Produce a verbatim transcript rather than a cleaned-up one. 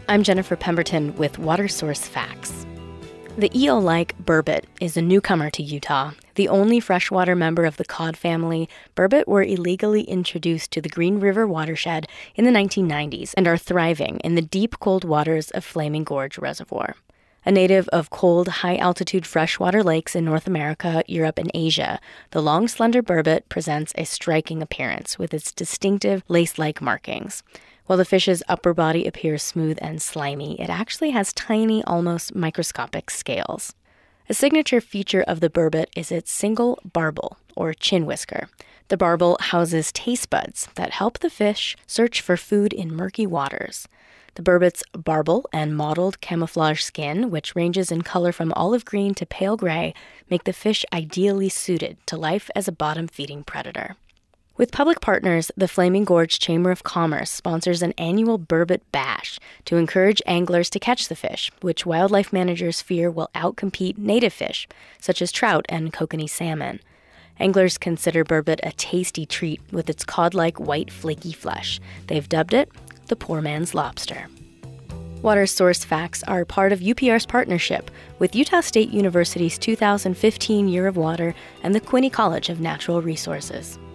I'm Jennifer Pemberton with Water Source Facts. The eel-like burbot is a newcomer to Utah. The only freshwater member of the cod family, burbot were illegally introduced to the Green River watershed in the nineteen nineties and are thriving in the deep, cold waters of Flaming Gorge Reservoir. A native of cold, high-altitude freshwater lakes in North America, Europe, and Asia, the long, slender burbot presents a striking appearance with its distinctive lace-like markings. While the fish's upper body appears smooth and slimy, it actually has tiny, almost microscopic scales. A signature feature of the burbot is its single barbel, or chin whisker. The barbel houses taste buds that help the fish search for food in murky waters. The burbot's barbel and mottled camouflage skin, which ranges in color from olive green to pale gray, make the fish ideally suited to life as a bottom-feeding predator. With public partners, the Flaming Gorge Chamber of Commerce sponsors an annual burbot bash to encourage anglers to catch the fish, which wildlife managers fear will outcompete native fish, such as trout and kokanee salmon. Anglers consider burbot a tasty treat with its cod-like white flaky flesh. They've dubbed it the poor man's lobster. Water Source Facts are part of U P R's partnership with Utah State University's two thousand fifteen Year of Water and the Quinney College of Natural Resources.